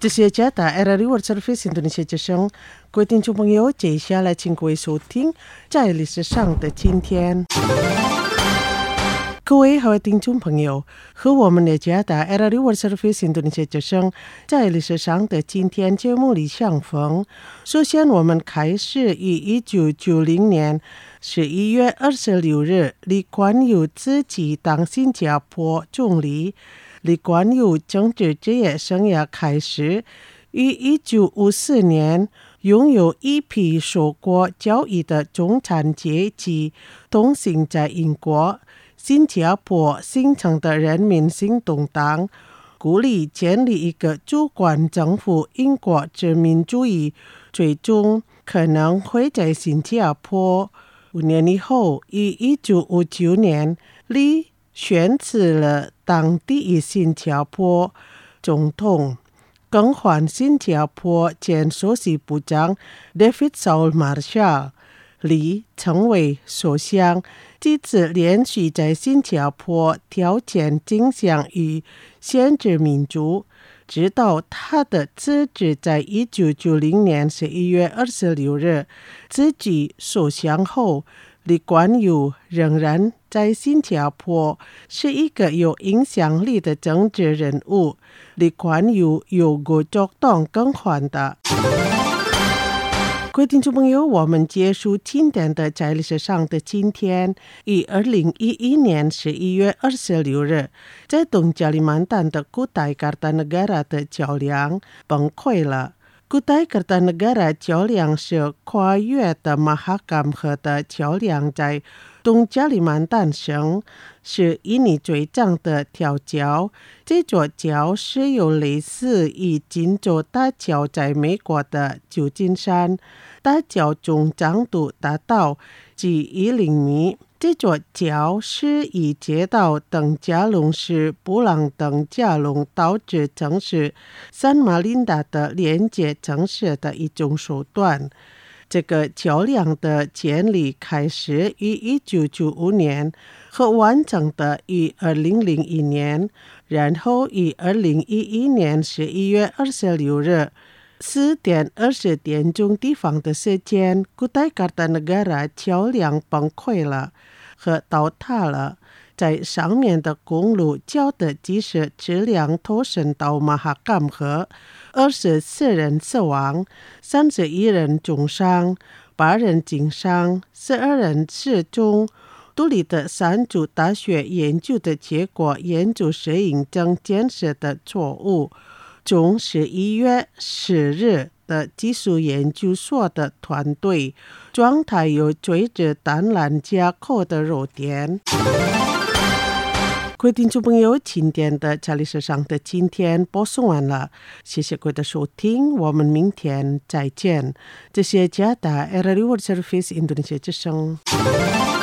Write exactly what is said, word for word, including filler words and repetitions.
这些加大 R R A World Service Indonesia 之声，各位听众朋友，接下来请各位收听在历史上的今天。各位好，听众朋友，和我们的加大 R R A World Service Indonesia 之声在历史上的今天节目里相逢。首先，我们开始于一九九零年十一月二十六日，李冠佑自己当新加坡总理。李冠佑政治职业生涯开始于一九五四年，拥有一批受过教育的中产阶级东行在英国。新加坡形成的人民行动党鼓励建立一个主管政府英国殖民主义，最终可能会在新加坡。五年以后，于一九五九年，李选举了当第一新加坡总统，更换新加坡前首席部长 David Saul Marshall。李成为首相，几次连续在新加坡挑战倾向于限制民主，直到他的辞职在一九九零年十一月二十六日辞职首相后，李冠佑仍然在新加坡是一个有影响力的政治人物。李冠佑由国族党更换的。各位听众朋友，我们结束今天的在历史上的今天，于二零一一年十一月二十六日，在东加里曼丹的古代Kartanegara的桥梁崩溃了。古代Kartanegara桥梁是跨越的马哈干河的桥梁，在东加里曼丹省是印尼最长的条桥。这座桥是有类似于金州大桥在美国的旧金山。大桥总长度达到几一厘米。这座桥是以街道等加隆市布朗等加隆导致城市san Malinda的连接城市的一种手段。这个桥梁的建立开始于一九九五年和完成的于二零零一年，然后于二零一一年十一月二十六日四点二十点钟地方的时间，古代Kartanegara桥梁崩溃了和倒塌了。在上面的公路交的几十质量脱身到马哈干河，二十四人死亡，三十一人重伤，八人轻伤，十二人失踪。杜里的三组大学研究的结果，研究摄影证建设的错误。从十一月十日的技术研究所的团队状态有追着弹缆架构的弱点。各位听众朋友，今天的在历史上的今天播送完了，谢谢各位的收听，我们明天再见。这是加大 R R A World Service Indonesia 之声。